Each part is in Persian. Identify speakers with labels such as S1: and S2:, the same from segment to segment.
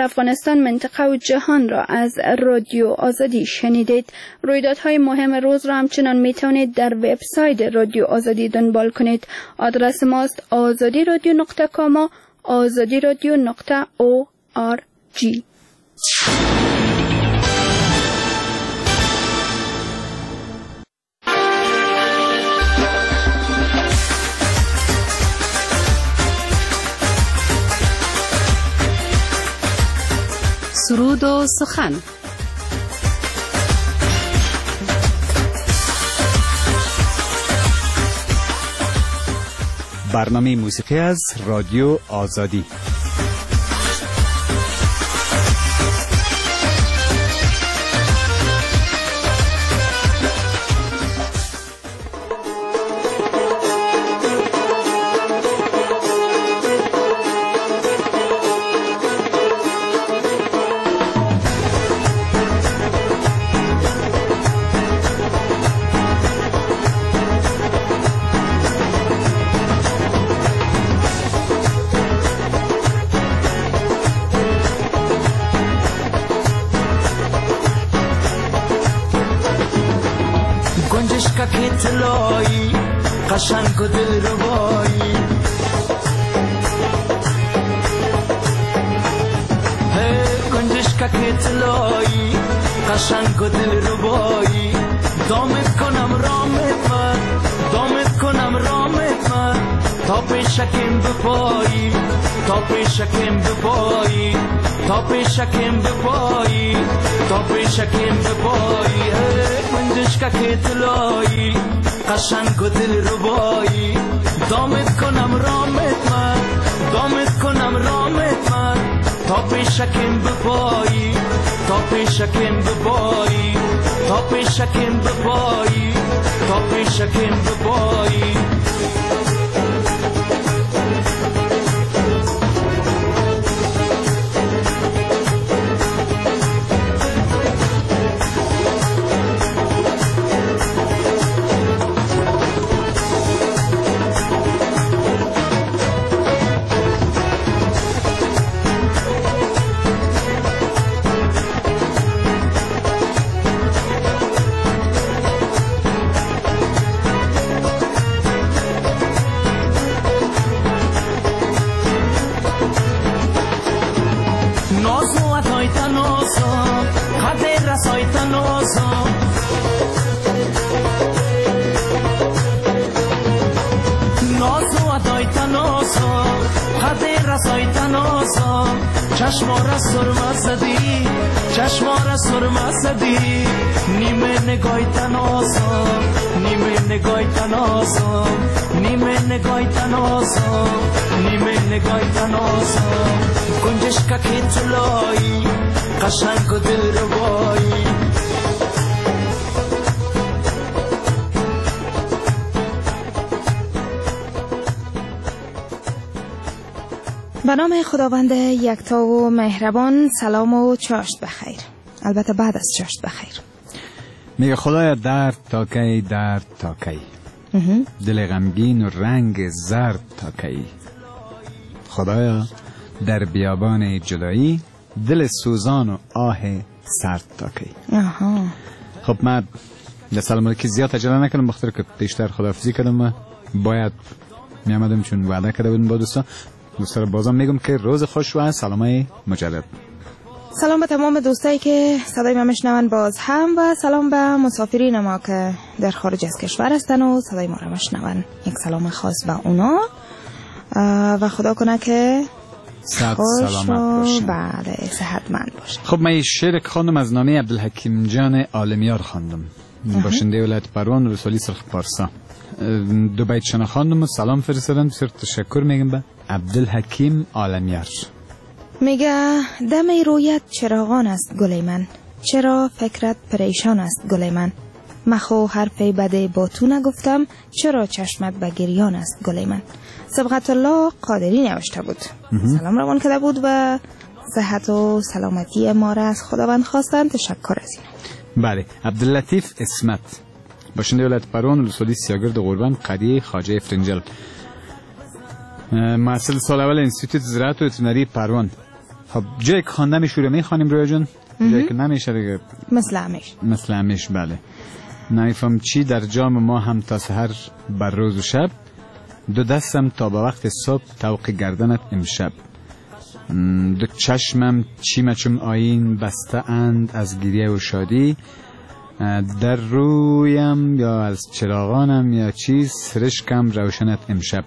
S1: کشور افغانستان، منطقه و جهان را از رادیو آزادی شنیدید. رویدادهای مهم روز را همچنان میتونید در وبسایت رادیو آزادی دنبال کنید. آدرس ماست azadiradio.com و azadiradio.org.
S2: سرود و سخن.
S3: برنامه موسیقی از رادیو آزادی.
S4: طلایی قشنگ و دلربایی گنجشکک طلایی قشنگ و دلربایی دامت کنم رامت من دامت کنم رامت من تا پیشکم بپایی تا پیشکم بپایی تا پیشکم بپایی تا پیشکم بپایی گنجشکک طلایی قشنگ و دلربایی دامت کنم رامت من دامت کنم رامت من تا پیشکم بپایی تا پیشکم بپایی تا پیشکم بپایی تا پیشکم بپایی چشمارا سرما زدی چشمارا سرما زدی نیمه نگای تناسم نیمه نگای تناسم نیمه نگای تناسم نیمه نگای تناسم گنجشکک طلایی قشنگ و دلربایی
S5: به نام خداوند یکتا و مهربان. سلام و چاشت بخیر. البته بعد از چاشت بخیر.
S3: میگه خدایا درد تا کی درد تا کی دل غمگین و رنگ زرد تا کی خدایا در بیابان جدایی دل سوزان و آه سرد تا کی. خب من در سلام علیکی زیاد عجله نکنم بخاطر که بیشتر خداحافظی کردم و باید میامدم چون وعده کرده بودم با دوستان بازم میگم که روز خوش و سلامای مجدد.
S5: سلام به تمام دوستایی که صدای ما میشنون باز هم و سلام به مسافرین ما که در خارج از کشور هستن و صدای ما را میشنون. یک سلام خاص به اونا و خدا کنه که
S3: صحت سلامت باشن.
S5: بله صحتمند باشن.
S3: خب من شعر خواندم از نامه عبدالحکیم جان عالمیار خواندم باشنده ولایت پروان ولسوالی سرخ پارسا. دو بیت شنا خواندم و سلام فرستادم. بسیار تشکر میگم به عبدالحکیم عالمیار.
S5: میگه دم رویت چراغان است گل من چرا فکرت پریشان است گل من مخو حرفی بده با تو نگفتم چرا چشمت به گریان است گل من. سبقت الله قادری نوشته بود. سلام روان کرده بود و صحت و سلامتی ما را از خداوند خواستن. تشکر از این.
S3: بله. عبداللطیف اسمت باشنده ولایت پروان ولسوالی سیاگرد قربان قریه خواجه فرنجل محصل سال اول انستیتوت زراعت و وترینری پروان. خب جایی که خواندن شروع میخوانیم رویا جون، جایی که نمیشه دیگه
S5: مثل همیش
S3: بله. نمیفهم چی در جام ما هم تا سحر بر روز و شب، دو دستم تا به وقت صبح توق گردنت امشب، دو چشمم چی چون آیین بسته اند از گریه و شادی، در رویم یا از چراغانم یا چیز سرشکم روشنت امشب،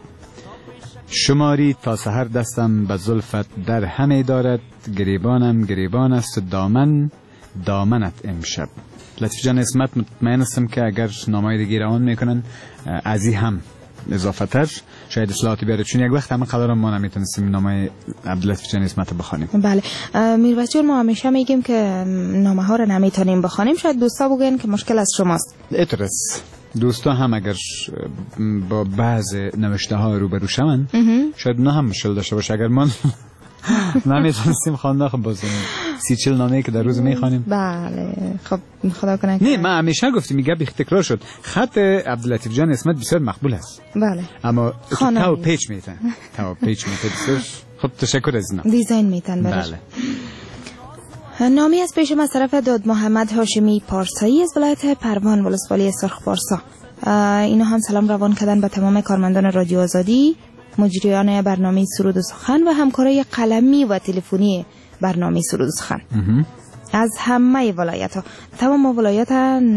S3: شماری تا سحر دستم به زلفت در همه دارد، گریبانم گریبان است و دامنت امشب. لطیف جان اسمت مطمئن هستم که اگر نامه‌ای دیگه روان میکنن ازی هم اضافه تر شاید اصلاحاتی بیاره، چون یک وقت همه قدرم ما نمیتونستیم نامه عبداللطیف جان اسمت بخوانیم.
S5: بله میربچ جان، ما همیشه میگیم که نامه ها رو نمیتونیم بخوانیم، شاید دوستا بگن که مشکل از شماست.
S3: اترس دوستا هم اگر با بعض نوشته ها روبرو شون شاید نه هم مشکل داشته باشه، اگر ما نمیتونستیم خواندن خب بازم 30-40 نامه‌ای که در روز میخوانیم.
S5: بله خب خدا کنه.
S3: نه ما همیشه گفتیم میگه بی تکرار شد، خط عبداللطیف جان اسمت بسیار مقبول است.
S5: بله
S3: اما تو پیچ میتن بسیار خب تشکر از اینا
S5: دیزاین میتن براش. بله نامی از پیشم از طرف داد محمد هاشمی پارسایی از ولایت پروان ولسوالی سرخ پارسا. اینا هم سلام روان کردن به تمام کارمندان رادیو آزادی، مجریان برنامه سرود و سخن و همکارای قلمی و تلفنی برنامه سرود و سخن از همه ولایت ها. تمام ولایت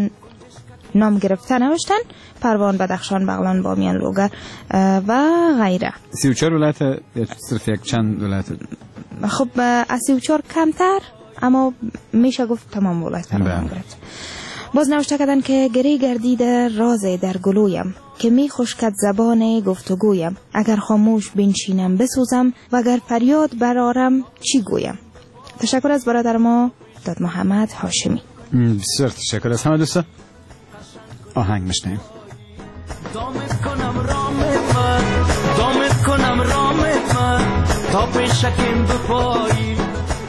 S5: نام گرفته نوشتن: پروان، بدخشان، بغلان، بامیان، لوگر و غیره.
S3: 34 ولایت صرف یک چند ولایت؟
S5: خب از 34 کمتر، اما میشه گفت تمام ولایت ها نام گرفت. باز نوشته کردن که گری گردیده راز در گلویم، که می خشکد زبان گفتگویم، اگر خاموش بنشینم بسوزم و اگر فریاد برارم چی گویم. تشکر از برادر ما داد محمد هاشمی.
S3: بسیار تشکر از همه دوستا. آهنگ میشنیم.
S4: دامت کنم رامت من تا پیشکم بپایی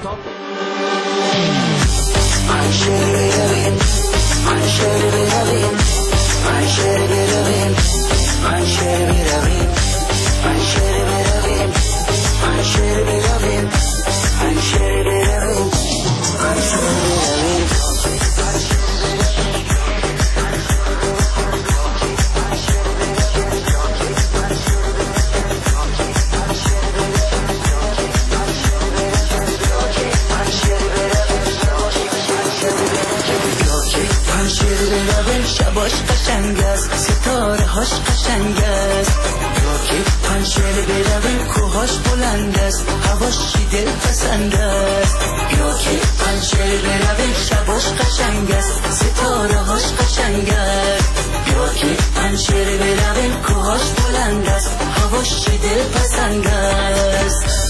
S4: شباش قشنگ است، ستاره هاش قشنگ است، یا که پنجره برویم کوهاش بلند است، هواش دل پسند است، یا که پنجره برویم شباش قشنگ است، ستاره هاش قشنگ است، یا که پنجره برویم کوهاش بلند است، هواش دل پسند است.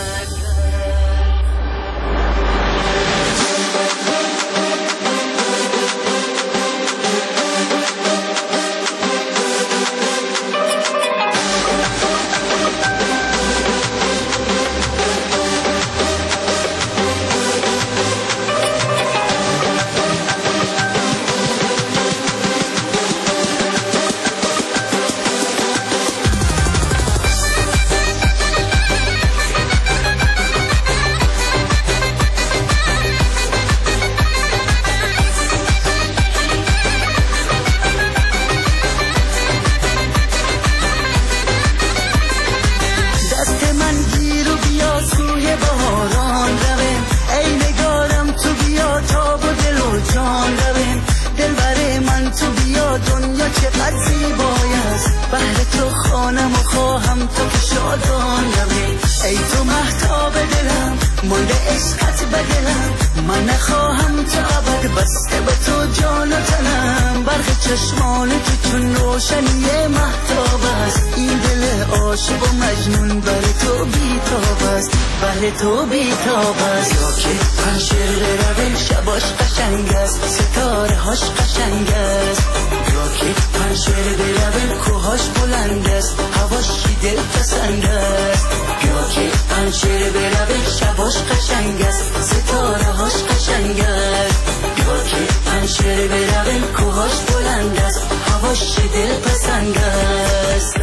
S6: تو بی‌تاب است، یا که پنجره برویم شباش قشنگ است، ستاره هاش قشنگ است، یا که پنجره برویم کوهاش بلند است، هواش دل پسند است، یا که پنجره برویم شباش قشنگ است، ستاره هاش قشنگ است، یا که پنجره برویم کوهاش بلند است، هواش دل پسند است.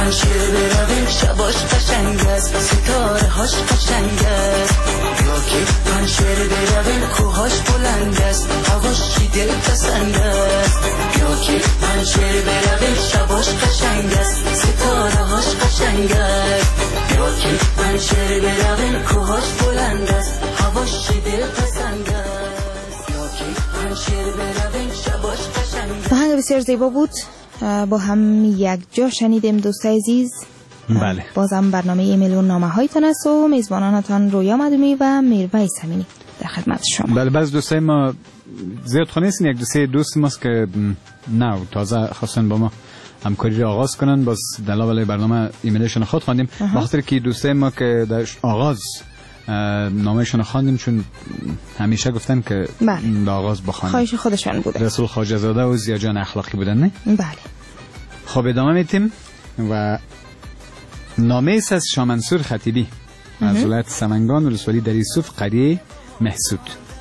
S6: پنجره برویم شباش قشنگ است ستاره هاش قشنگ است یا که پنجره برویم کوهاش بلند است هواش دل پسند است یا که پنجره برویم شباش قشنگ است ستاره هاش قشنگ است یا که پنجره برویم کوهاش بلند است هواش دل پسند است یا که پنجره برویم شباش قشنگ است.
S5: آهنگ بسیار زیبا بود، با هم یک جا شنیدیم دوستای عزیز.
S3: بله.
S5: بازم برنامه ایمیل و نامه هایتان است و میزبانانتان رویا مدومی و میرویس امینی در خدمت شما.
S3: بله، بعض دوستای ما زیاد خونه نیستن، یک دوست ماست که نه تازه خواستن با ما همکاری را آغاز کنن، باز دلایل برنامه ایمیلشون خود خواندیم به خاطر که دوستای ما که در آغاز نامهشون خواندیم چون همیشه گفتن که در آغاز بخوانیم،
S5: خواهش خودشان بوده.
S3: رسول خواجه زاده و زیا جان اخلاقی بودن نه؟
S5: بله.
S3: خب ادامه میتیم و نامه است از شاه منصور خطیبی از ولایت سمنگان ولسوالی در یوسف قریه محسود.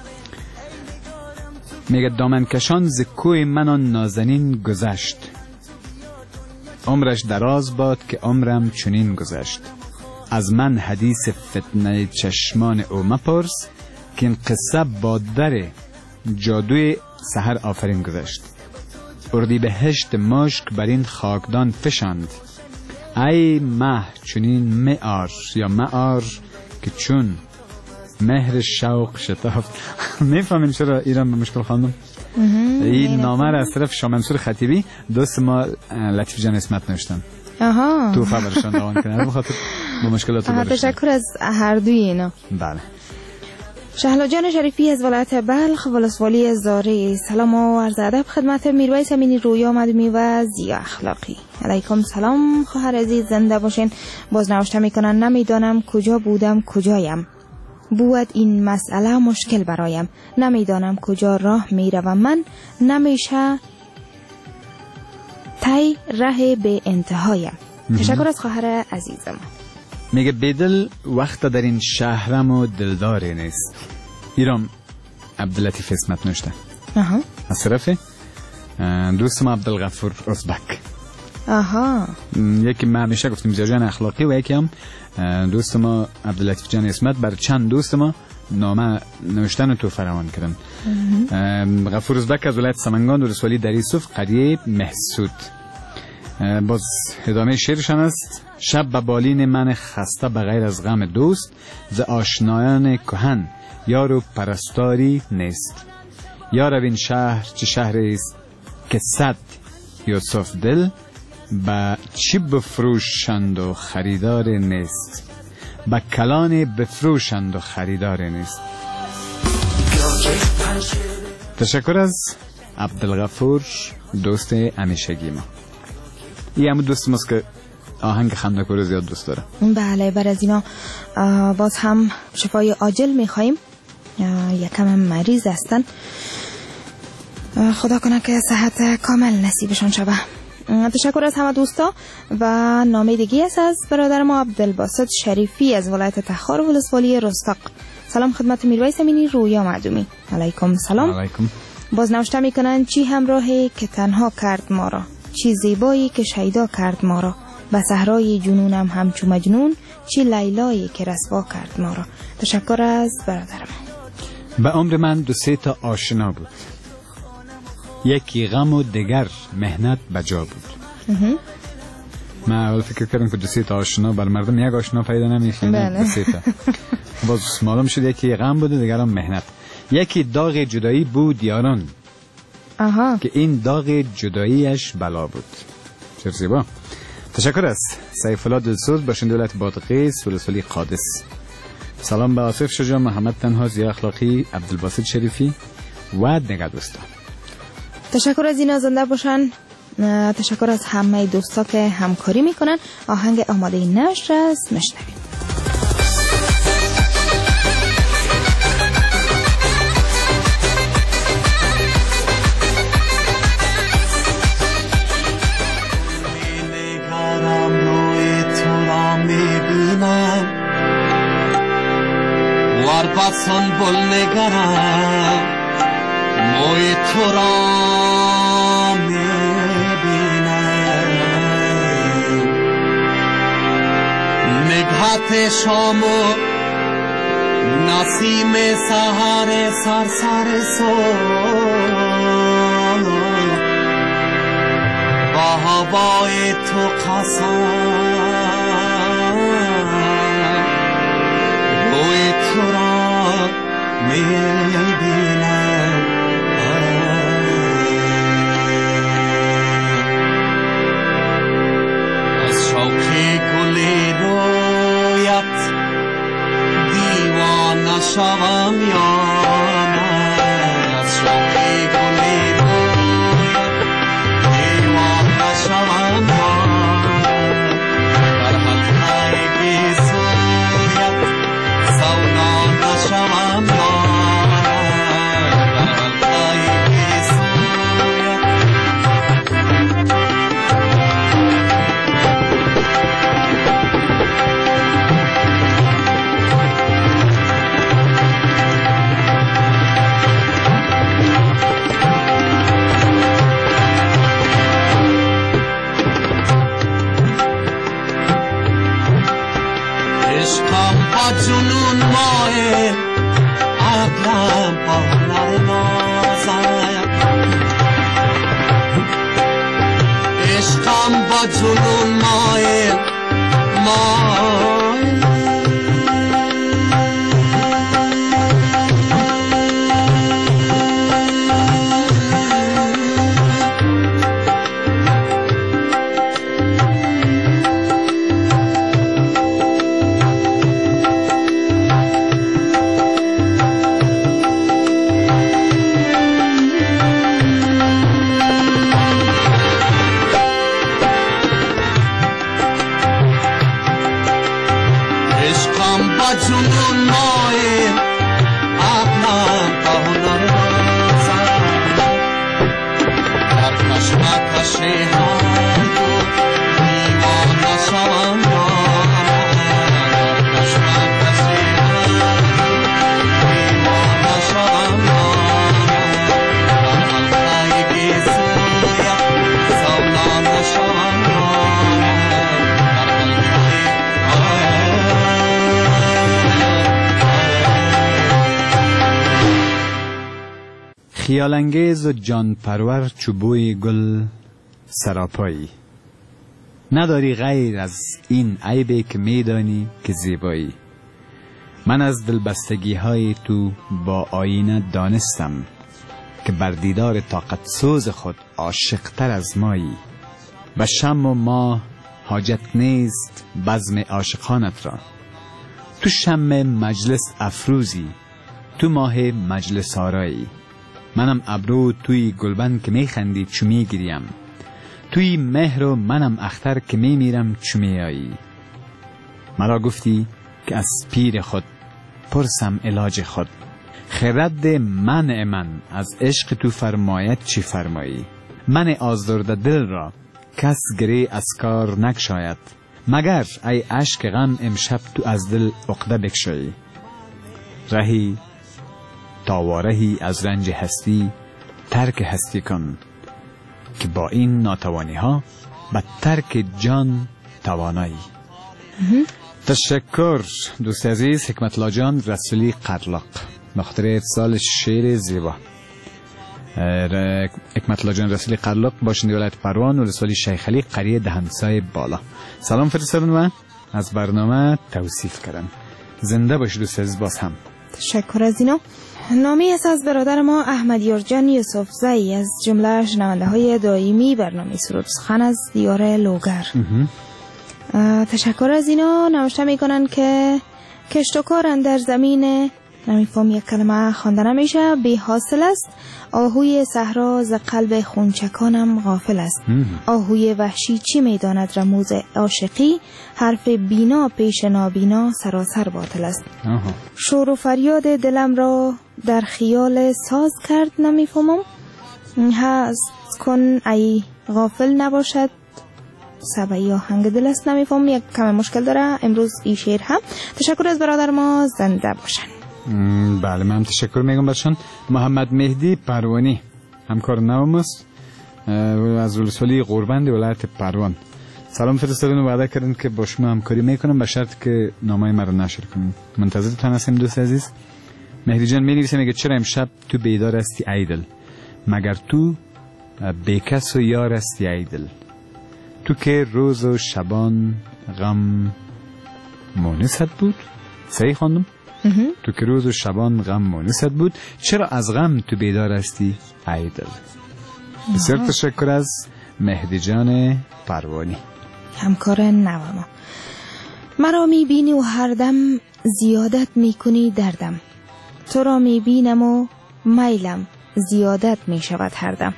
S3: میگه دامنکشان ز کوی من آن نازنین گذشت، عمرش دراز باد که عمرم چنین گذشت. از من حدیث فتنه چشمان او مپرس که این قصه با در جادوی سحر آفرین گذشت. اردی بهشت مشک بر این خاکدان فشاند، ای مه چنین معار یا معار که چون مهر شوق شتافت. میفهمین چرا ایران به مشکل خواندم؟ این نامه را از طرف شاه منصور خطیبی دوست ما لطیف جان اسمت نوشتن.
S5: آها.
S3: تو خبرشان دوان کنه بخاطر با مشکلات رو
S5: تشکر از هر دوی اینا.
S3: بله.
S5: شهلا جان شریفی از ولایت بلخ ولسوالی زاره. سلام و عرض ادب خدمت میرویس امینی، رویا مدومی و زیا اخلاقی. علیکم سلام خواهر عزیز، زنده باشین. باز نوشته میکنن نمیدانم کجا بودم کجایم، بود این مسئله مشکل برایم، نمیدانم کجا راه میروم من، نمیشه تی ره به انتهایم. تشکر از خواهر عزیزم.
S3: میگه بدل وقت در این شهرم و دلداری نیست. ایران عبداللطیف اسمت نوشته. از طرف دوستم عبدالغفور ازبک. یکی ما همیشه گفتیم زیا جان اخلاقی و یکی هم دوست ما عبداللطیف جان اسمت بر چند دوست ما نامه نوشتن تو فراوان کردن. غفور ازبک از ولایت سمنگان ولسوالی در یوسف قریه محسود. باز ادامه شعرشان است. شب به بالین من خسته بغیر از غم دوست، ز آشنایان کهن یار و پرستاری نیست. یار این شهر چه شهری است که صد یوسف دل، با چی بفروشند و خریدار نیست. با کلان بفروشند و خریدار نیست. تشکر از عبدالغفور دوست همیشگی ما. این همون دوست ماست که آهنگ خنده‌کور زیاد دوست داره.
S5: بله، بر از اینا باز هم شفای عاجل میخواییم. یکم مریض هستن، خدا کنه که صحت کامل نصیبشان شود. تشکر از همه دوستا. و نامه دیگه است از برادر ما عبدالباسط شریفی از ولایت تخار ولسوالی رستاق. سلام خدمت میرویس امینی، رویا معدومی. علیکم سلام.
S3: علیکم.
S5: باز نوشته میکنن چی همراهی که تنها کرد ما را، چی زیبایی که شیدا کرد ما را، به صحرای جنونم همچو مجنون، چی لیلایی که رسوا کرد ما را. تشکر از برادرم.
S3: به عمر من 2-3 تا آشنا بود، یکی غم و دیگر مهنت بجا بود. من اول فکر کردم که 2-3 تا آشنا بر مردم یک آشنا پیدا نمیشه.
S5: بله.
S3: 2-3 تا باز معلوم شد یکی غم بود و دیگر هم مهنت. یکی داغ جدایی بود یاران، که این داغ جداییش بلا بود. چه زیبا. تشکر از سیف الله دلسوز باشند دولت بادغیس ولسوالی قادس. سلام به آصف شجاع، محمد تنها، زیا اخلاقی، عبدالباسط شریفی و دیگر دوستان.
S5: تشکر از اینا، زنده باشن. تشکر از همه دوستا که همکاری میکنن. آهنگ آماده نشر است، مشنوید.
S7: وارباسان بل نگرم موی تو را. فرحت شام و نسیم سحر سرسر صبح با هوای تو قسم روی تو را میبینم از شوق گل رویت دیوانه شوم یا نه از شوق گل رویت دیوانه شوم یا در حلقه گیسویت سودانه شوم یا در حلقه گیسویت عشقم با جنون مایل عقلم با هنر نازم عشقم با جنون مایل جنون مایل عقلم با هنر نازم در کشمکش هر دو دیوانه شوم یا در کشمکش هر دو دیوانه شوم یا در حلقه گیسویت سودانه شوم یا
S3: خیالانگیز و جان پرور چوبوی گل سراپایی نداری غیر از این عیبی که میدانی که زیبایی من از دلبستگی های تو با آینه دانستم که بر دیدار طاقت سوز خود عاشقتر از مایی و شم و ماه حاجت نیست بزم عاشقانت را تو شم مجلس افروزی تو ماه مجلس آرایی منم ابرو توی گلبن که میخندی چو میگریم توی مهر و منم اختر که میمیرم چو میایی مرا گفتی که از پیر خود پرسم علاج خود خرد منع من از عشق تو فرمایت چی فرمایی من آزرده دل را کس گری از کار نکشاید مگر ای عشق غم امشب تو از دل عقده بکشایی رهی تاوارهی از رنج هستی ترک هستی کن که با این ناتوانی ها به ترک جان توانایی. تشکر دوست عزیز حکمت الله جان رسولی قرلاق بخاطر ارسال شعر زیبا. حکمت الله جان رسولی قرلاق باشنده ولایت پروان و رسولی شیخ علی قریه دهنسای بالا سلام فرستادن و از برنامه توصیف کردن. زنده باشید دوست عزیز. باز هم
S5: تشکر از اینا. نامی است از برادر ما احمد یارجان یوسف زئی از جمله شنونده های دائمی برنامه سرود سخن از دیار لوگر. تشکر از اینا. نوشته میکنن که کشت و کار در زمین نمیفهم یک کلمه خوانده نمیشه بی حاصل است. آهوی صحرا ز قلب خونچکانم غافل است. آهوی وحشی چی میداند رموز عاشقی حرف بینا پیش نابینا سراسر باطل است. شور و فریاد دلم را در خیال ساز کرد نمیفهمم. هست کن ای غافل نباشد سبعی آهنگ دل است نمیفهم. یک کم مشکل داره امروز این شعر هم. تشکر از برادر ما. زنده باشن.
S3: بله من تشکر میگم برشان. محمد مهدی پروانی همکار نوم است از ولسوالی غوربند ولایت پروان. سلام فرستادن و وعده کردن که با شما همکاری میکنم به شرط که نامه مرا نشر کنین. منتظرتان هستم دوست عزیز. مهدی جان می‌نویسه میگه چرا امشب تو بیدار هستی ایدل؟ مگر تو بیکس و یار هستی ایدل؟ تو که روز و شبان غم مونست بود؟ صحیح خواندم؟ تو که روز و شبان غم مونست بود، چرا از غم تو بیدار هستی ایدل؟ بسیار تشکر از مهدی جان پروانی،
S5: همکار نوما. مرا میبینی و هر دم زیادت میکنی دردم، تو را میبینم و میلم زیادت میشود هر دم.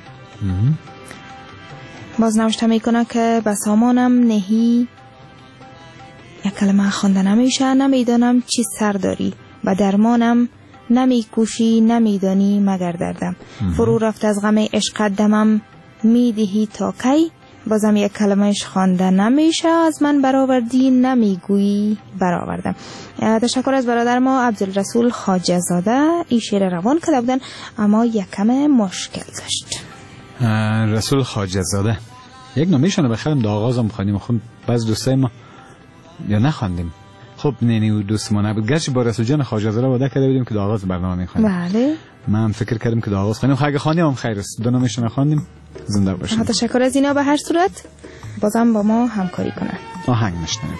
S5: باز نوشته میکنه که به سامانم نهی، یک کلمه خوانده نمیشه، نمیدانم چی سر داری، و درمانم نمیکوشی نمیدانی مگر دردم. فرو رفت از غم عشق دمم میدهی تا کی، بازم یک کلمهش خوانده نمیشه، از من برآوردی نمیگویی برآوردم. تشکر از برادر ما عبدالرسول خواجه زاده. این شعر روان کرده بودن اما یک کم مشکل داشت.
S3: رسول خواجه زاده یک نامیشانه بخرم دا آغازم خواندیم، خب بعض دوستای ما یا نخواندیم. خب نینی و دوست ما نبود، گرچه با رسول جان خواجه زاده وعده کرده بودیم که دا آغاز برنامه میخوایم.
S5: بله
S3: من فکر کردم که دا آغاز خواندیم، اگه خواندیم هم خیر است، دو نامیشانه خواندیم. زنده باشید.
S5: تشکر از اینا. به هر صورت بازم با ما همکاری کنن.
S3: آهنگ میشنویم.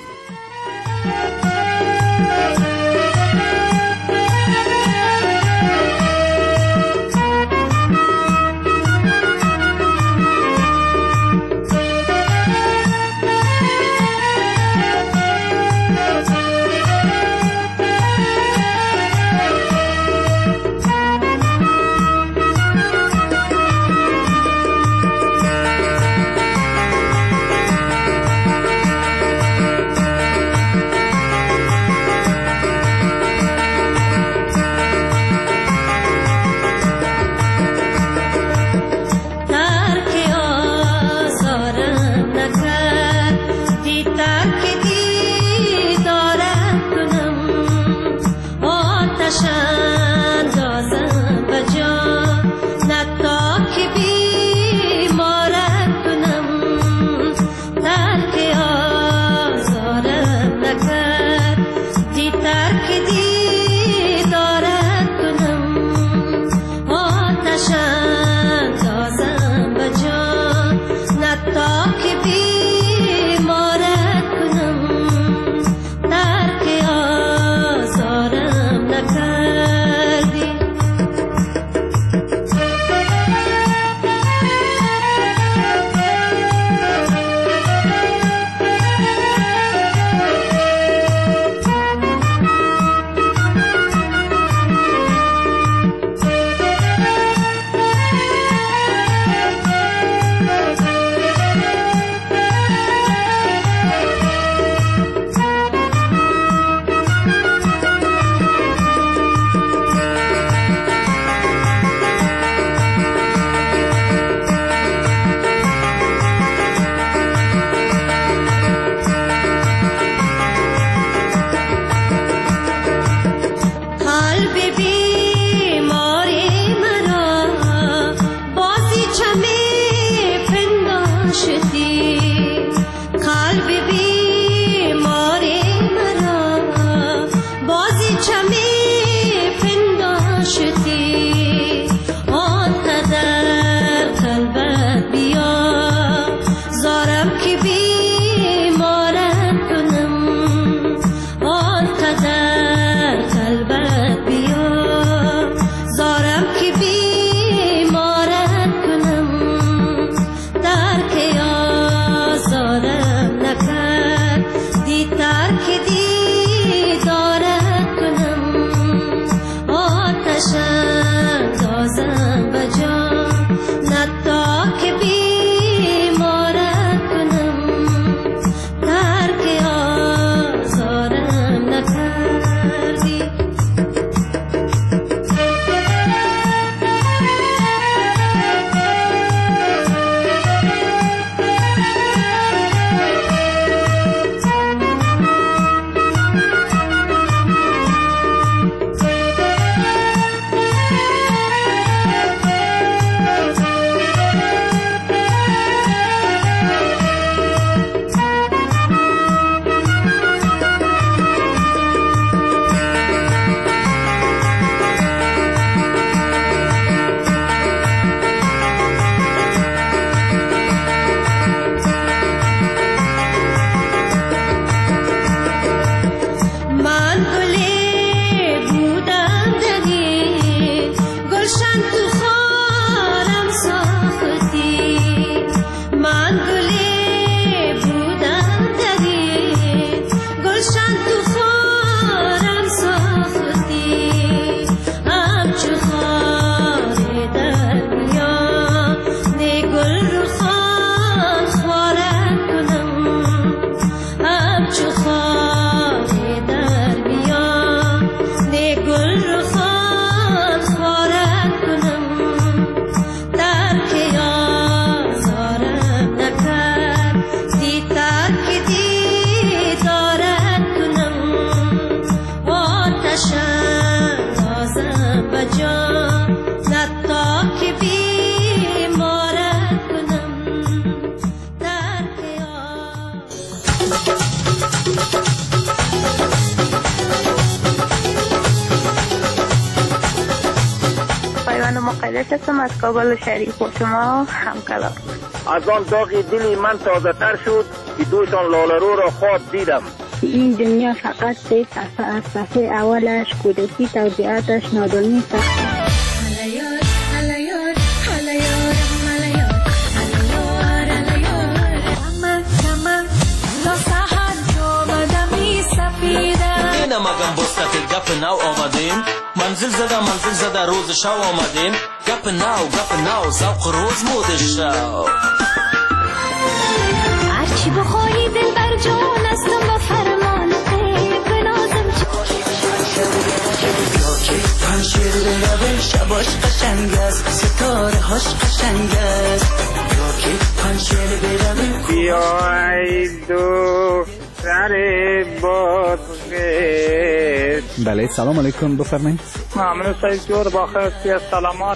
S8: خجالت هستم از کابل شریف و شما همکلام.
S9: از آن داغ دلی من تازه تر شد که دوشان لالرو را خواب دیدم.
S8: این دنیا فقط سه صفحه از صفحه اولش کودکی توضیحاتش نادانی است.
S10: مگم بستت گپ نو آمدیم منزل زده روز شو آمدیم گپ نو ذوق روز مود شو
S11: هرچی بخواهی دل بر جان استم با فرمان غیب بنازم
S4: یا که پنشیر بروه شباش قشنگ است ستاره هاش قشنگ است یا که پنشیر بروه
S9: بیای دو سر بادغیس.
S3: بله سلام علیکم بفرمایید.
S9: ممنون سید جور باخستی از سلامات.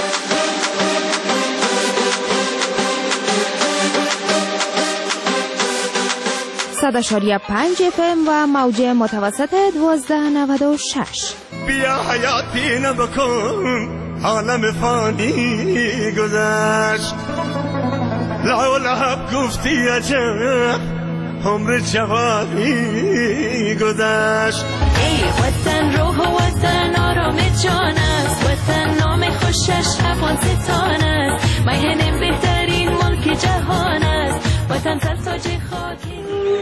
S5: صد 5 FM و موج متوسط 1296.
S12: بیا حیاتی نبکن عالم فانی گذشت لا لحب گفتی عجب عمر جوانی گذشت.
S11: ای وطن روح و وطن آرام جان است وطن نام خوشش افغانستان است میهن بهترین ملک جهان است وطن سرتاج خاکی.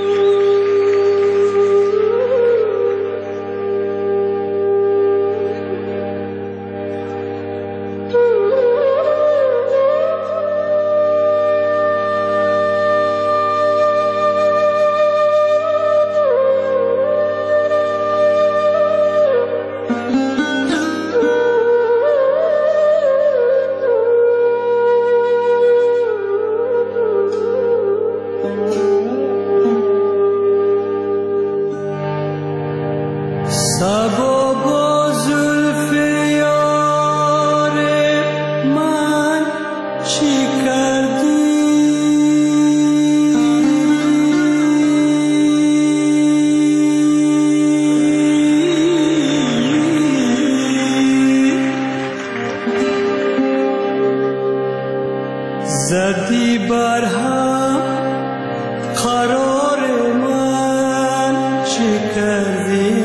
S12: زدی بر هم قرار من چی کردی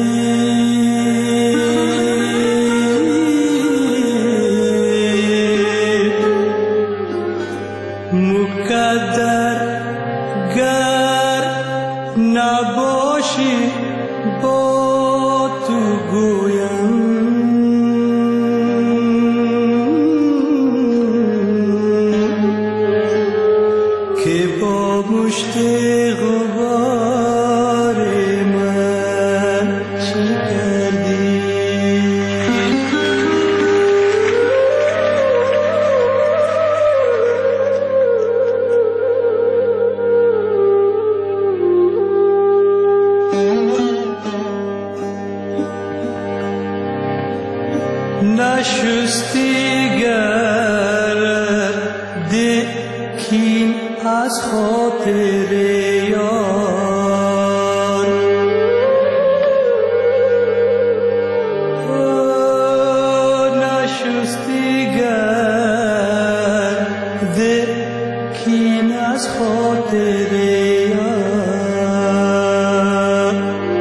S12: مقدر گر نباشی با تو گویم مشت غبار من چی کردی نشستی گرد کین از خاطر یار نشستی گرد کین از خاطر یار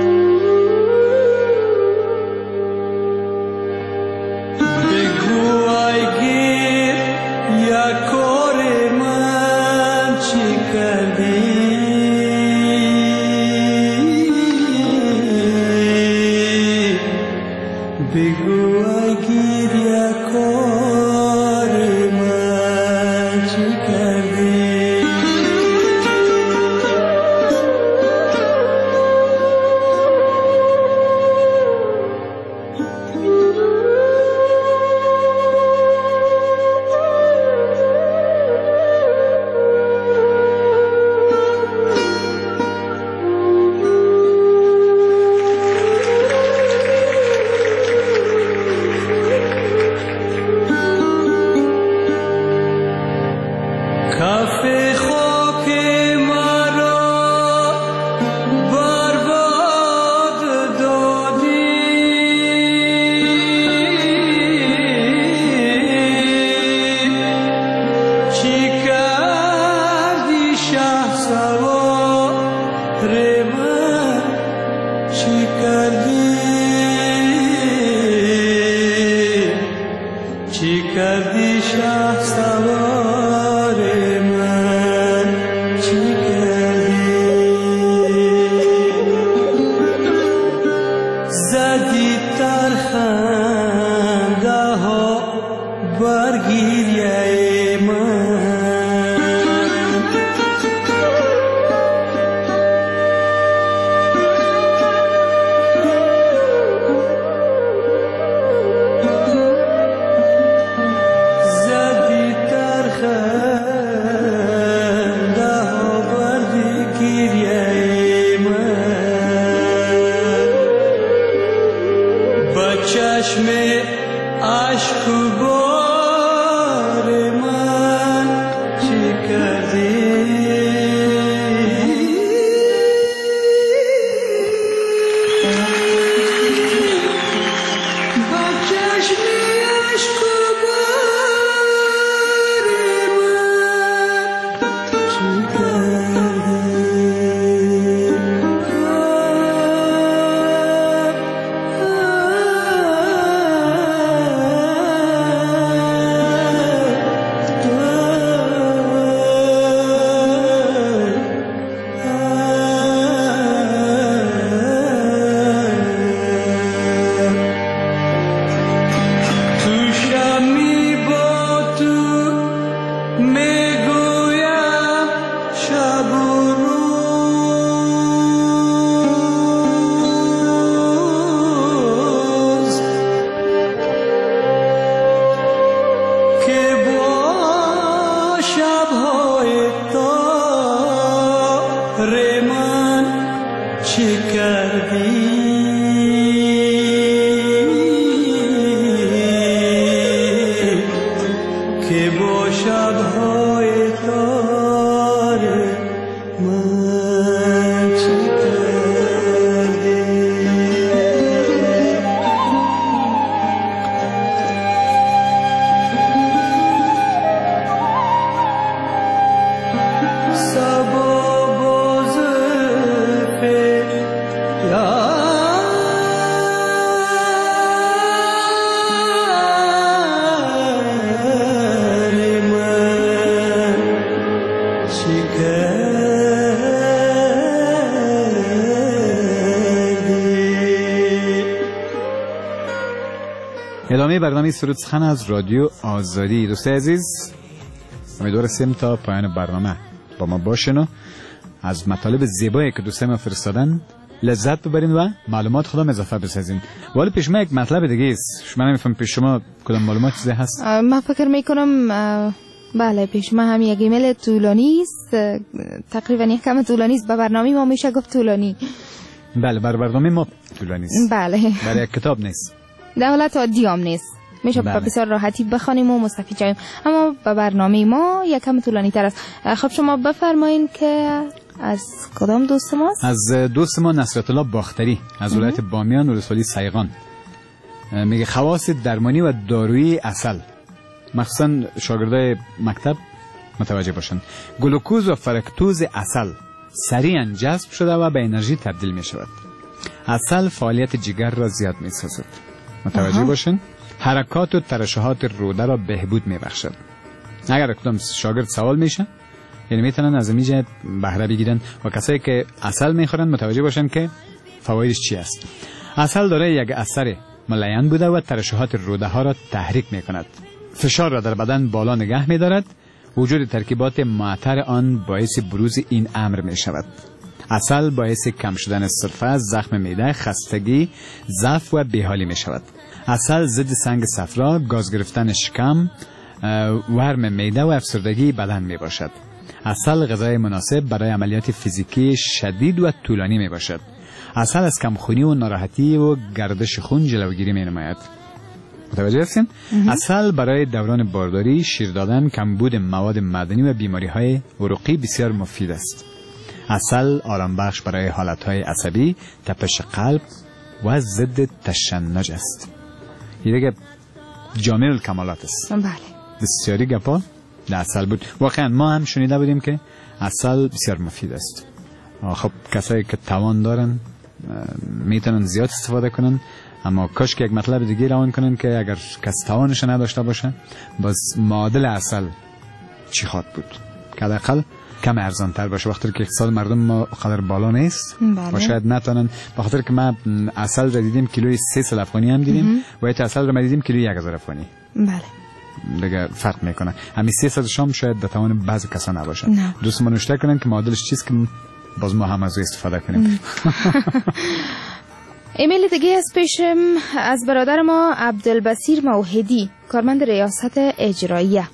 S12: بگو ای گیر یک کار من چی کردی بگو ای گیر یک کار من چی کردی سوار من چی کردی شه سوار من چی کردی زدی تر خنده ها برگیریه چشم عشق بار من چی کردی با چشم عشق بار من چی که با شب‌های تار من چی کردی سبا باز
S3: ادامه برنامه سرود سخن از رادیو آزادی. دوستای عزیز، امیدوارم تا پایان برنامه با ما باشین و از مطالب زیبایی که دوستای ما فرستادن لذت ببرین و معلومات خودم اضافه بسازین. ولی پیش ما یک مطلب دیگه است. شما نمیفهم پیش شما کدام معلومات چیزی هست؟
S5: من فکر میکنم بله پیش ما هم یک ایمیل طولانی است، تقریبا یک کم طولانی است. به برنامه ما میشه گفت طولانی.
S3: بله برنامه ما طولانی است.
S5: بله
S3: برای کتاب نیست.
S5: در حالت عادی هم نیست، میشه بسیار راحتی بخوانیم و مستفید شویم، اما به برنامه ما یکم طولانی تر است. خب شما بفرمایید که از کدام دوست ماست؟
S3: از دوست ما نصرت الله باختری از ولایت بامیان ولسوالی سیغان. میگه خواص درمانی و دارویی عسل، مخصوصا شاگردای مکتب متوجه باشن. گلوکوز و فرکتوز عسل سریعا جذب شده و به انرژی تبدیل می شود. عسل فعالیت جگر را زیاد می سازد. متوجه باشن. حرکات و ترشحات روده را بهبود می بخشد. اگر کدام شاگرد سوال میشه یعنی میتونن از اینجا بهره بگیرن و کسایی که عسل میخورن متوجه باشن که فوایدش چی است. عسل دارای یک اثر ملین بوده و ترشحات روده ها را تحریک میکند. فشار را در بدن بالا نگه میدارد. وجود ترکیبات معطر آن باعث بروز این امر می شود. عسل باعث کم شدن سرفه، زخم معده، خستگی، ضعف و بیحالی می شود. عسل ضد سنگ صفرا، گاز گرفتن شکم، ورم معده و افسردگی بدن می باشد. عسل غذای مناسب برای عملیات فیزیکی شدید و طولانی می باشد. عسل از کمخونی و ناراحتی و گردش خون جلوگیری می نماید. متوجه هستین؟ عسل برای دوران بارداری، شیر دادن، کمبود مواد معدنی و بیماری‌های عروقی بسیار مفید است. عسل آرام بخش برای حالت‌های عصبی، تپش قلب و ضد تشنج است. این دیگه جامع الکمالات است.
S5: بله.
S3: بسیاری گپا در عسل بود. واقعا ما هم شنیده بودیم که عسل بسیار مفید است. خب کسایی که توان دارن میتونن زیاد استفاده کنن، اما کاش که یک مطلب دیگه روان کنن که اگر کس توانش نداشته باشه باز معادل عسل چی خواد بود که حداقل کم ارزان تر باشه، وقتی که اقتصاد مردم ما خاطر بالا نیست و شاید نتونن، بخاطر که ما عسل را دیدیم کیلوی 300 افغانی هم دیدیم و ایت عسل را ما دیدیم کیلوی 1000 افغانی.
S5: بله
S3: دیگه فرق میکنه. همین 300 شام شاید در توان بعضی کسا نباشه. دوست منوشته کنن که معادلش چیست که باز ما هم از استفاده کنیم.
S5: ایمیل دیگه از پیشم از برادر ما عبدالبصیر موحدی، کارمند ریاست اجراییه.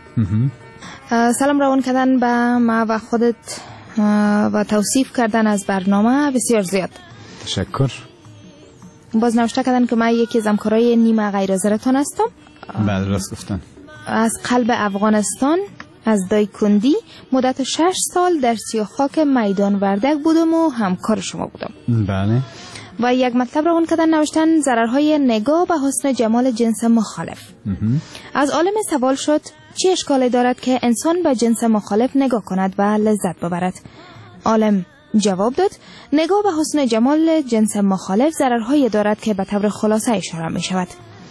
S5: سلام روان کردن به ما و خودت و توصیف کردن از برنامه بسیار زیاد.
S3: تشکر.
S5: باز نوشته کردن که من یکی از همکارای نیمه غیر حاضرتان هستم.
S3: بله راست گفتن. از
S5: قلب افغانستان از دایکندی مدت 6 سال در سیاخاک میدان وردک بودم و همکار شما بودم.
S3: بله.
S5: و یک مطلب روان کردن نوشتن ضررهای نگاه به حسن جمال جنس مخالف. از عالم سوال شد چه اشکالی دارد که انسان به جنس مخالف نگاه کند و لذت ببرد؟ عالم جواب داد نگاه به حسن جمال جنس مخالف ضررهایی دارد که به طور خلاصه اشاره می شود.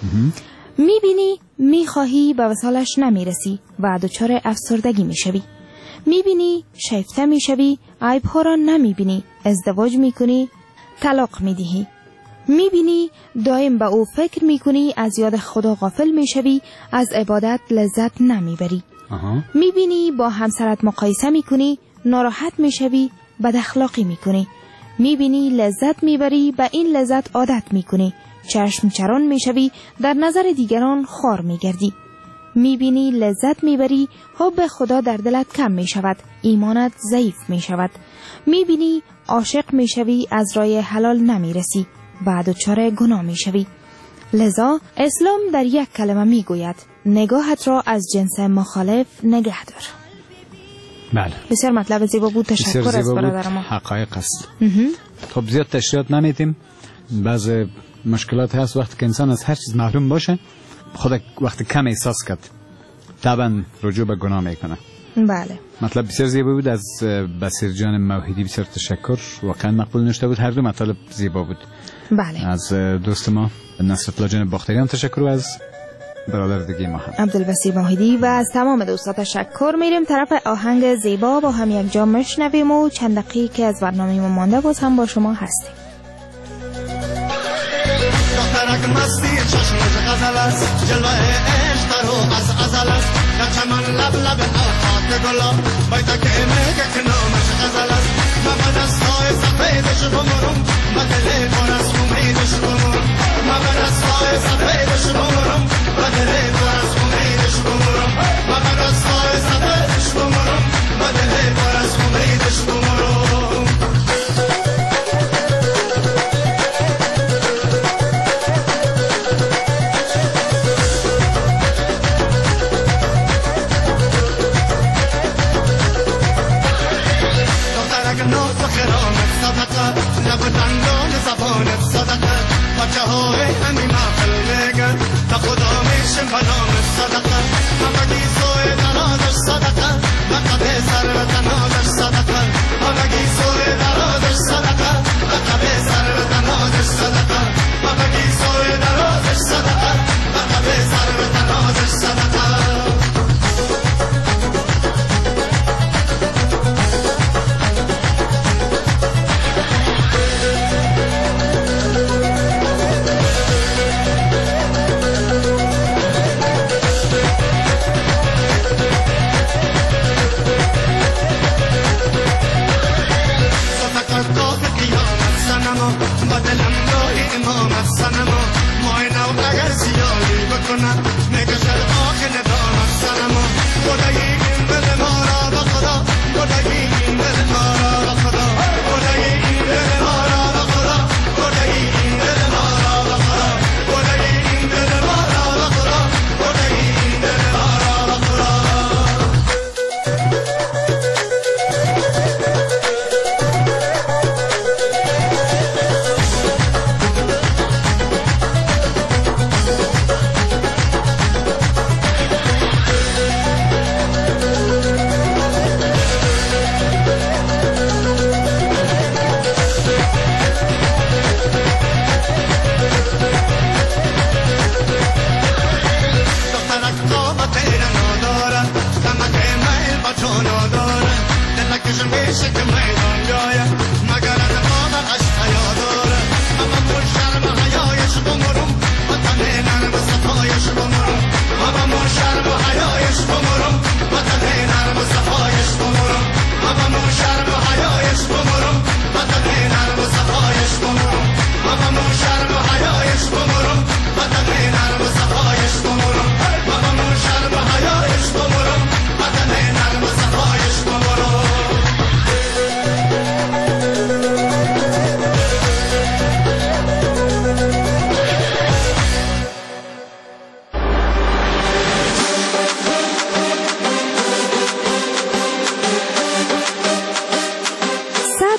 S5: میبینی میخواهی به وصالش نمیرسی و دچار افسردگی میشوی. میبینی شیفته میشوی، عیبها را نمیبینی، ازدواج میکنی، طلاق میدهی. میبینی دائم به او فکر میکنی، از یاد خدا غافل میشوی، از عبادت لذت نمیبری. میبینی با همسرت مقایسه میکنی، ناراحت میشوی، بد اخلاقی میکنی. میبینی لذت میبری، به این لذت عادت میکنی، چشم چران میشوی، در نظر دیگران خوار میگردی. میبینی لذت میبری، حب خدا در دلت کم میشود، ایمانت ضعیف میشود. میبینی عاشق میشوی، از راه حلال نمیرسی، بعد دچار گناه میشوی. لذا اسلام در یک کلمه میگوید نگاهت را از جنس مخالف نگه دار.
S3: بله.
S5: بسیار مطلب زیبا بود. تشکر از برادر ما.
S3: حقایق است. خب زیاد تشریحات نمیتیم. بعض مشکلات هست وقتی که انسان از هر چیز محروم باشه، خود وقتی کم احساس کرد طبعا رجوع به گناه میکنه.
S5: بله.
S3: مطلب بسیار زیبا بود. از بصیر جان موحدی بسیار تشکر. واقعا مقبول نوشته بود. هر دو مطلب زیبا بود.
S5: بله.
S3: از دوست ما نصرت الله جان باختریان تشکر و از برادر دیگه ما هم
S5: عبدالبصیر موحدی و از تمام دوستا تشکر. میریم طرف آهنگ زیبا با هم یک جا مشنویم و چند دقیقه که از برنامه ما مانده باز هم با شما هستیم.
S13: دخترک مستی چشمش غزل است، جلوه عشق رو از ازل است، در چمن لب لب خاک گلاب باید که میگه که نامش غزل است. من به دستای سفیدش بمرم، به دل پر از امیدش بمرم، من به دستای سفیدش بمرم، به دل پر از امیدش بمرم، من به دستای سفیدش بمرم، به دل پر از امیدش بمرم. لب دندان زبانت صدقه، بچه های همین محفل میگن تا خدا میشم به نام صدقه. همگی سوی درازش صدقه، لقب سر و تنازش صدقه. همگی سوی درازش صدقه، لقب سر و تنازش صدقه. همگی سوی درازش صدقه، لقب سر و تنازش صدقه.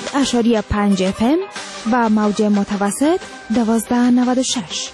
S5: FM و موج متوسط 1296.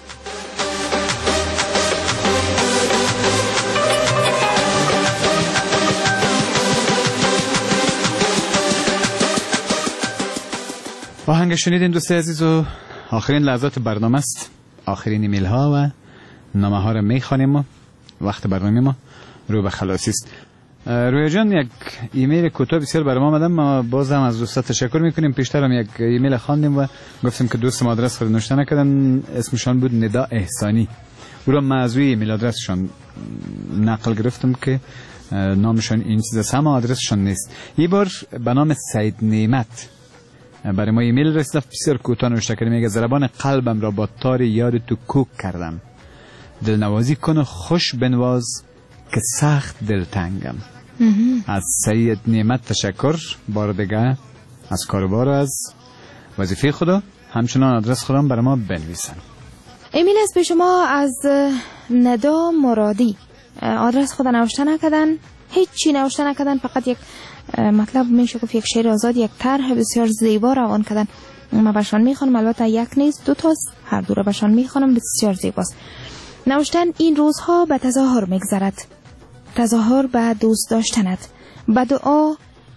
S3: آهنگ شنیدین دوست عزیز و آخرین لحظات برنامه است. آخرین ایمیل ها و نامه ها را میخوانیم و وقت برنامه ما رو به خلاصی است. رویا جان، یک ایمیل کوتاه بسیار برام آمدن، ما باز هم از دوستا تشکر میکنیم. پیشتر هم یک ایمیل خواندیم و گفتیم که دوست ما آدرس خود نوشته نکردن، اسمشان بود ندا احسانی. او را من از روی ایمیل آدرسشان نقل گرفتم که نامشان این چیز است، اما آدرسشان نیست. یه بار به نام سید نعمت برای ما ایمیل رسید، بسیار کوتاه نوشته کرده، میگه ضربان قلبم را با تار یاد تو کوک کردم، دلنوازی کن و خوش بنواز که سخت دلتنگم. از سید نعمت تشکر. بار دیگه از کاروبار از وظیفه خدا همچنان آدرس خودم برای ما بنویسن.
S5: ایمیل است به شما از ندا مرادی. آدرس خدا نوشته نکردن، هیچی نوشته نکردن، فقط یک مطلب میشه گفت یک شعر آزاد، یک طرح بسیار زیبا روان کردن. من بهشان میخوانم، البته یک نیست دو تاست، هر دو را بهشان میخوانم، بسیار زیباست. نوشتن این روزها به تظاهر میگذرد، تظاهر به دوست داشتنت، به دعا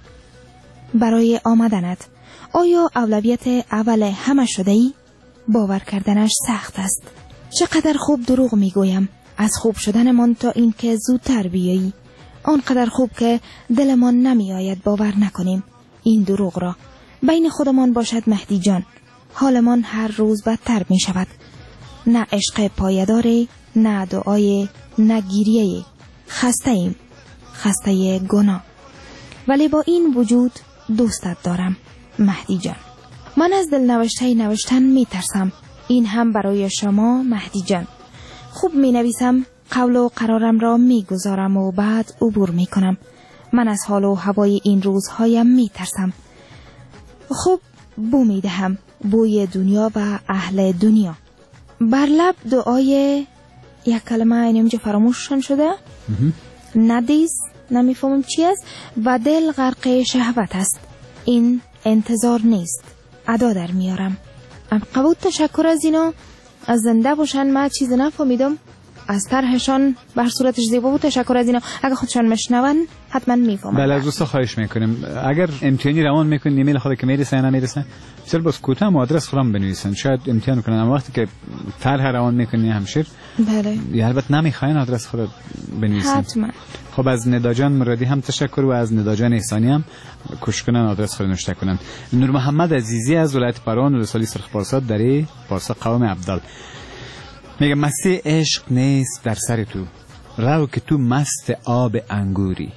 S5: برای آمدنت. آیا اولویت اول همه شده ای؟ باور کردنش سخت است. چقدر خوب دروغ میگویم از خوب شدنمان تا این که زودتر بیایی. آنقدر خوب که دلمان نمی آید باور نکنیم این دروغ را. بین خودمان باشد مهدی جان، حالمان هر روز بدتر می شود. نه عشق پایداری، نه دعای، نه گریه. خسته ایم، خسته گناه، ولی با این وجود دوستت دارم مهدی جان. من از دل نوشتن می ترسم، این هم برای شما مهدی جان. خوب می نویسم، قول و قرارم را می گذارم و بعد عبور می کنم. من از حال و هوای این روزهایم می ترسم. خوب بو می دهم، بوی دنیا و اهل دنیا. بر لب دعای یک کلمه اینجا فراموششان شده، ندیز، نمیفهمم چی است، و دل غرق شهوت است. این انتظار نیست، ادا در میارم. قبول تشکر از اینا، از زنده باشن. من چیز نفهمیدم، از طرحشان بر صورتش زیبا بود. تشکر از اینا، اگر خودشان مشنون حتما میفهمن.
S3: بله، از دوستا خواهش میکنیم اگر امتحانی روان میکنین ایمیل خود که میرسه یا نمیرسه بسیار باز کوتاه و آدرس خودم بنویسن، شاید امتحان کنن. اما وقتی که طرح روان میکنین همشیر،
S5: بله،
S3: یا البته نمیخواین آدرس خود بنویسن
S5: حتما.
S3: خب از نداجان مرادی هم تشکر و از نداجان احسانی هم کوشش کنن آدرس خود نوشته کنن. نور محمد عزیزی از ولایت پروان ولسوالی سرخ پارسا دری پارسا قوم عبدال میگه مستی عشق نیست در سر تو، رو که تو مست آب انگوری،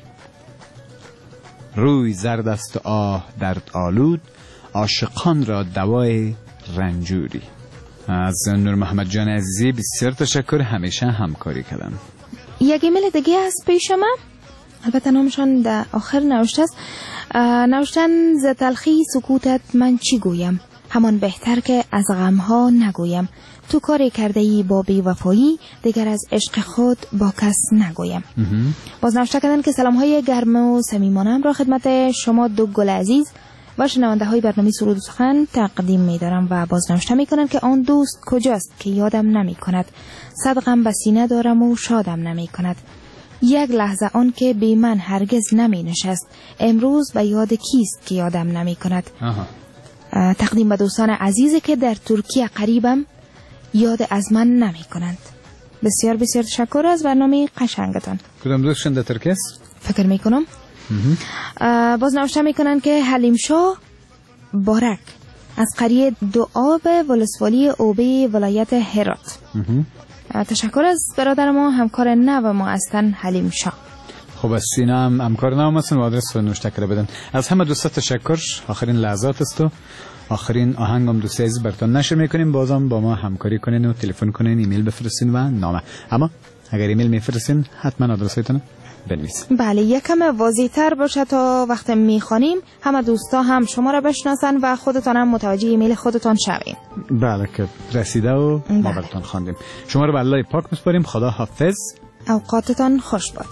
S3: روی زرد است و آه درد آلود، عاشقان را دوای رنجوری. از نور محمد جان عزیزی بسیار تشکر، همیشه همکاری کردن.
S5: یک ایمیل دیگه از پیش من، البته نامشان در آخر نوشته است. نوشتن ز تلخی سکوتت من چی گویم، همان بهتر که از غمها نگویم. تو کاری کرده ای با بی‌وفایی، دیگر از عشق خود با کس نگویم. باز نوشته کردن که سلام های گرم و صمیمانه‌ام را خدمت شما دو گل عزیز و شنونده های برنامه سرود و سخن تقدیم می دارم. و باز نوشته می کنند که آن دوست کجاست که یادم نمی کند، صد غم به سینه دارم و شادم نمی کند. یک لحظه آن که بی من هرگز نمی نشست، امروز به یاد کیست که یادم نمی کند. تقدیم به دوستان عزیزی که در ترکیه قریبم، یاد از من نمی کنند. بسیار بسیار تشکر از برنامه قشنگتان.
S3: کدام دوستشون در ترکیه است؟
S5: فکر می کنم. باز نوشته می کنند که حلیم شاه بارک از قریه دوآب ولسوالی اوبی ولایت هرات. تشکر از برادر ما، همکار نو ما هستن حلیم شاه.
S3: خب از سینا هم همکار نو هستن و آدرس رو نوشته کرده بدن. از همه دوستا تشکر. آخرین لحظات است و آخرین آهنگم دوست عزیز براتون نشر میکنیم. بازم با ما همکاری کنین و تلفن کنین، ایمیل بفرستین و نامه. اما اگر ایمیل میفرستین حتما آدرساتون بنویسین.
S5: بله، یکم واضح‌تر باشه تا وقت میخوانیم همه دوستا هم شما را بشناسن و خودتان هم متوجه ایمیل خودتان شوین.
S3: بله که رسیده و ما براتون خواندیم. شما رو به الله پاک میسپاریم. خدا حافظ.
S5: اوقاتتان خوش باد.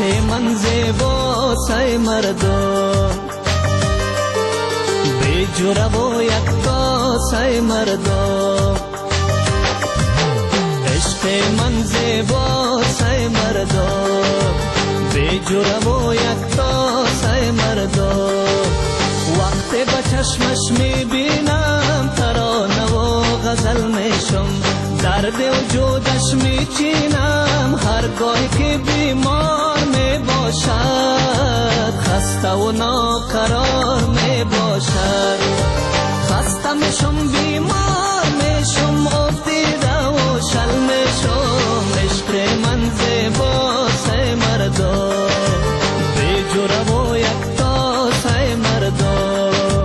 S14: من زیباست ای مردم، بی جوره و یکتاست ای مردم. عشق من زیباست ای مردم، بی جوره و یکتاست ای مردم. وقتی به چشمش میبینم ترانه و غزل میشم، درد وجودش میچینم هرگاهی که بیمار میباشد، خسته و ناقرار میباشد. خسته میشم بیمار میشم افتیده و شل میشم. عشق من زیباست ای مردم، بی جوره و یکتاست ای مردم.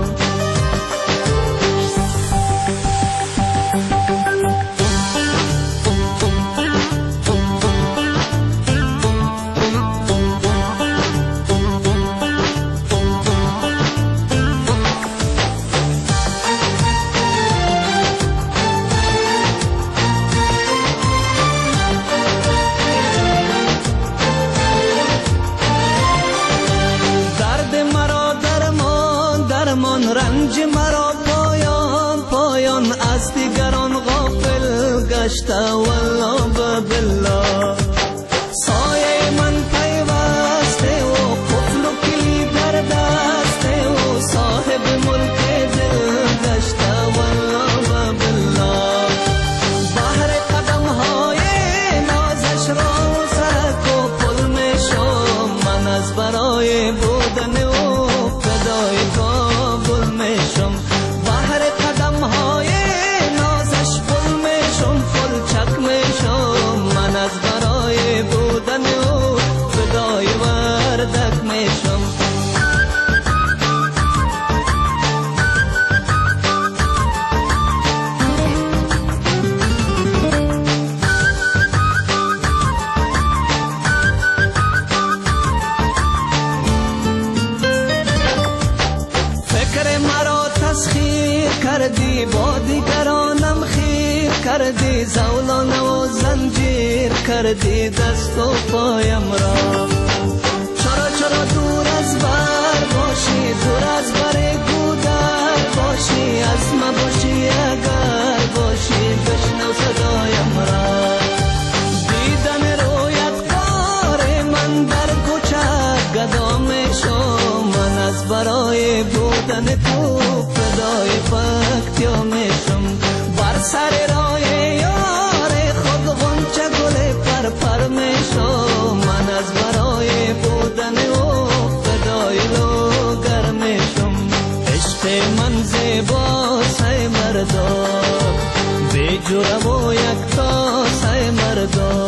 S14: رنج مرا پایان پایان از دیگران غافل گشته والله بالله. سایه من پیوسته و قفل و کلید در دسته و صاحب ملک دل گشته والله بالله. بحر قدم های نازش را سرک و پل میشم، من از برای بودن و فدای کابل میشم. بحر قدم های نازش پل میشم، پل چک میشم، من از برای بودن و فدای وردک میشم. کردی با دیگرانم خیر کردی، زولانه و زنجیر کردی دست و پایم را.